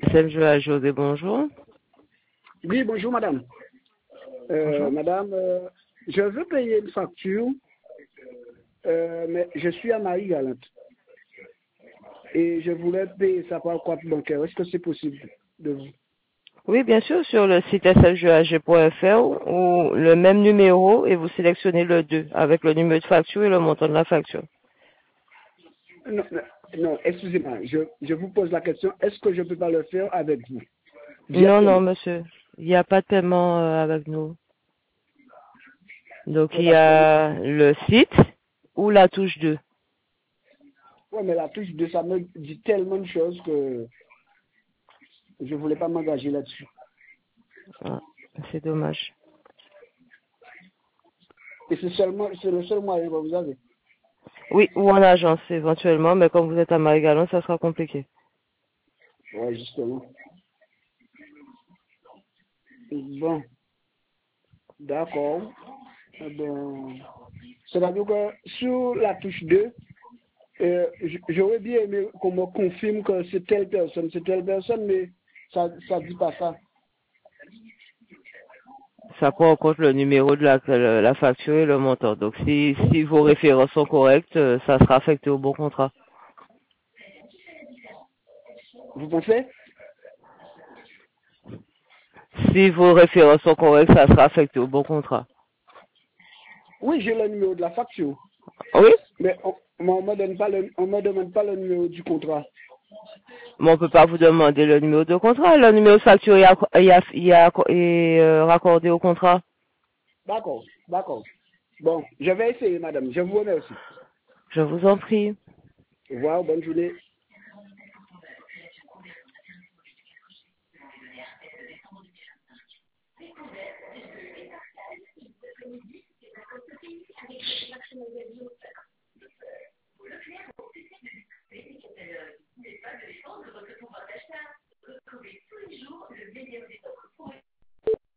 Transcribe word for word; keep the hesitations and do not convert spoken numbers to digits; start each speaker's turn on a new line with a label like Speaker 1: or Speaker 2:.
Speaker 1: S M, je vais José, bonjour.
Speaker 2: Oui, bonjour madame. Euh,
Speaker 1: Bonjour.
Speaker 2: madame, euh, je veux payer une facture, euh, mais je suis à Marie-Galante. Et je voulais payer ça par compte bancaire. Est-ce que c'est possible de vous?
Speaker 1: Oui, bien sûr, sur le site S M G A G point F R ou le même numéro et vous sélectionnez le deux avec le numéro de facture et le montant de la facture.
Speaker 2: Non, non, non, excusez-moi, je, je vous pose la question, est-ce que je peux pas le faire avec vous? Via
Speaker 1: Non, non,
Speaker 2: paiement.
Speaker 1: monsieur. Il n'y a pas de paiement euh, avec nous. Donc,
Speaker 2: Ouais,
Speaker 1: il y
Speaker 2: parce que,
Speaker 1: a le site ou la touche deux.
Speaker 2: ouais, mais la touche de ça me dit tellement de choses que je voulais pas m'engager là-dessus.
Speaker 1: Ah, c'est dommage.
Speaker 2: Et c'est seulement, c'est le seul moyen que vous avez.
Speaker 1: Oui, ou en agence éventuellement, mais comme vous êtes à Marie-Galante, ça sera compliqué.
Speaker 2: Ouais, justement. Bon, d'accord. Eh ben, c'est-à-dire que sur la touche deux, euh, j- j'aurais bien aimé qu'on me confirme que c'est telle personne, c'est telle personne, mais ça ça dit pas ça.
Speaker 1: Ça prend en compte le numéro de la, la la facture et le montant. Donc, si, si vos références sont correctes, euh, ça sera affecté au bon contrat.
Speaker 2: Vous pensez?
Speaker 1: Si vos références sont correctes, ça sera affecté au bon contrat.
Speaker 2: Oui, j'ai le numéro de la facture,
Speaker 1: Oui,
Speaker 2: mais on, mais on me donne pas le, on me demande pas le numéro du contrat.
Speaker 1: mais on peut pas vous demander le numéro de contrat. Le numéro de facture est, acco- est aff- est acco- est, euh, raccordé au contrat.
Speaker 2: D'accord, d'accord. Bon, je vais essayer, madame. Je vous remercie.
Speaker 1: Je vous en prie.
Speaker 2: Au revoir, bonne journée.